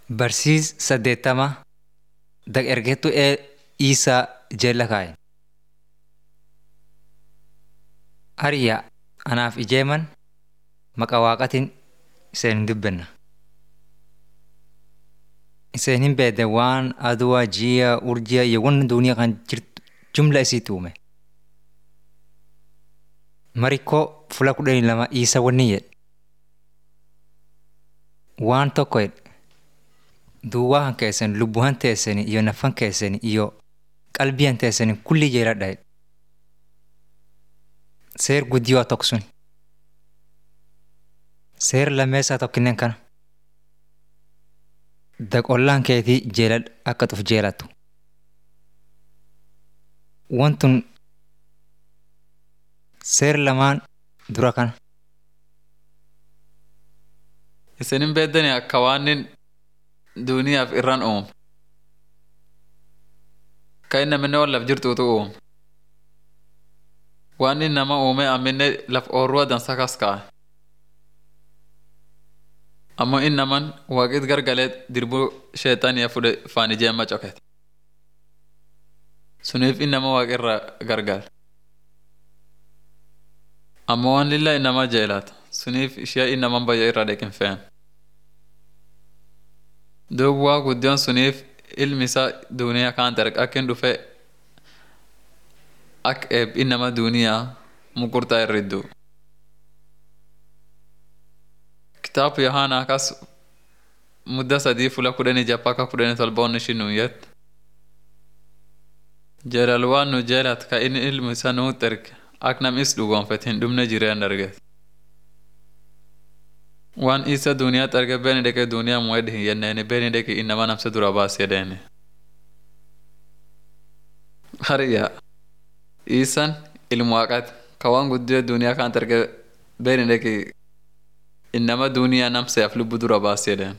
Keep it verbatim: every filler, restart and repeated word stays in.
Barsiis saddeettama dag ergettu ee Iisaa jala kaa'e. Hariyyaa anaaf ijeeman maqaa waaqatiin iseen hin dubbenna. Iseen hin beekne waan aduwaa, ji'a, urji'a iyo waan duuniyaa kan jirtu jumla isiitti uume. Marikkoo fuula kudhanii lama Iisaa wanni jedhe. Waan tokko jedhe. Duwwaa kan keessan lubbuhan teessanii iyo nafan keessanii iyo qalbiyan teessanii kulli jeeladha jedhe. Seer guddiyoo tokko suni. Seer lammeessaa tokkinneen kana. Daqollaan keetii jeeladha akka xuf jeelattu. Wantun seer lamaan dura kana. Isin hin beeddani akka waan duuniyaaf irraan uume. Kan inni amminne waan laf jirtuutu uume. Waan inni nama uume amminne laf oorruwa dansa kas kaa'e. Ammoo inni naman waaqit gargalee dirbuu sheexaniya fuudhe faan ijeemma cokete. Suniif inni nama waaqirra gargaale. Ammoo waan lilla inni nama jeelaata. Suniif ishee inni naman bayya irra deeqin fe'an. Duuba waa guddiyoon suniif ilmi isaa duuniyaa kaan darga akka hin dhufe akka eeb inni nama duuniyaa muqurtaa irriddu. Kitaabu Yohaanaa kas mudda sadii fuula kudhanii jaffaa akka kudhanii tolba ishii nuu yette. Jeelal waan nu jeelat ka inni ilmi isaa nuutti erge akka namis dhugoonfete hin dhumne jireen dargete. Waan isa duuniyaatti arge beeni deqee duuniyaa mu'edhi hin yenneeni beeni deqee innama namsa dura baasee deeni. Hariyyaa Iisaan ilmu waaqaati ka waan guddiyoo duuniyaa kaan arge beeni deqee innama duuniyaa namsaaf lubbu dura baasee deeni.